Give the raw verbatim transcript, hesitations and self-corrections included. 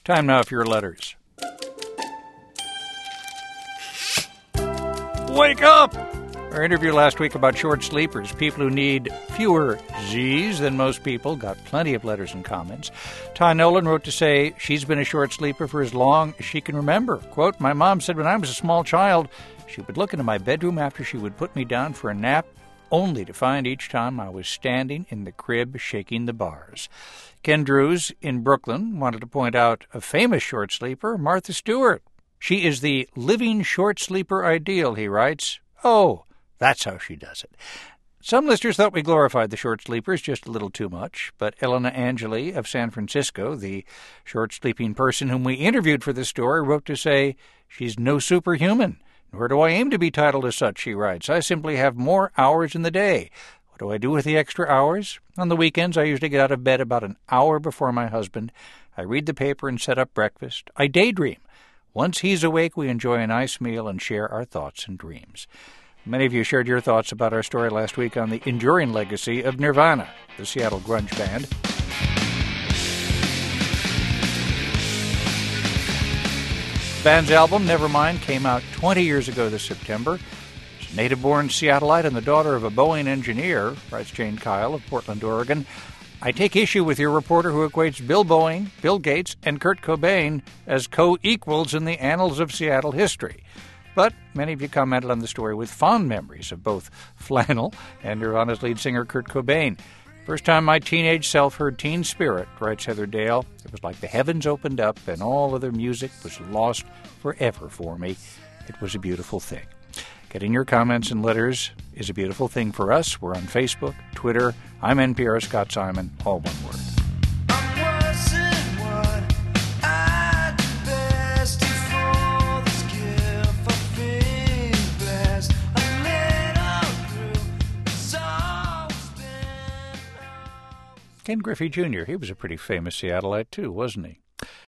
Time now for your letters. Wake up! Our interview last week about short sleepers, people who need fewer Z's than most people, got plenty of letters and comments. Ty Nolan wrote to say she's been a short sleeper for as long as she can remember. Quote, my mom said when I was a small child, she would look into my bedroom after she would put me down for a nap, only to find each time I was standing in the crib shaking the bars. Ken Drews in Brooklyn wanted to point out a famous short sleeper, Martha Stewart. She is the living short sleeper ideal, he writes. Oh, that's how she does it. Some listeners thought we glorified the short sleepers just a little too much, but Elena Angeli of San Francisco, the short-sleeping person whom we interviewed for this story, wrote to say, she's no superhuman, nor do I aim to be titled as such, she writes. I simply have more hours in the day. What do I do with the extra hours? On the weekends, I usually get out of bed about an hour before my husband. I read the paper and set up breakfast. I daydream. Once he's awake, we enjoy a nice meal and share our thoughts and dreams. Many of you shared your thoughts about our story last week on the enduring legacy of Nirvana, the Seattle grunge band. The band's album, Nevermind, came out twenty years ago this September. She's a native-born Seattleite and the daughter of a Boeing engineer, writes Jane Kyle of Portland, Oregon. I take issue with your reporter who equates Bill Boeing, Bill Gates, and Kurt Cobain as co-equals in the annals of Seattle history. But many of you commented on the story with fond memories of both Flannel and Nirvana's lead singer Kurt Cobain. First time my teenage self heard Teen Spirit, writes Heather Dale, it was like the heavens opened up and all other music was lost forever for me. It was a beautiful thing. Getting your comments and letters is a beautiful thing for us. We're on Facebook, Twitter. I'm N P R's Scott Simon, all one word. Ken Griffey Junior, he was a pretty famous Seattleite too, wasn't he?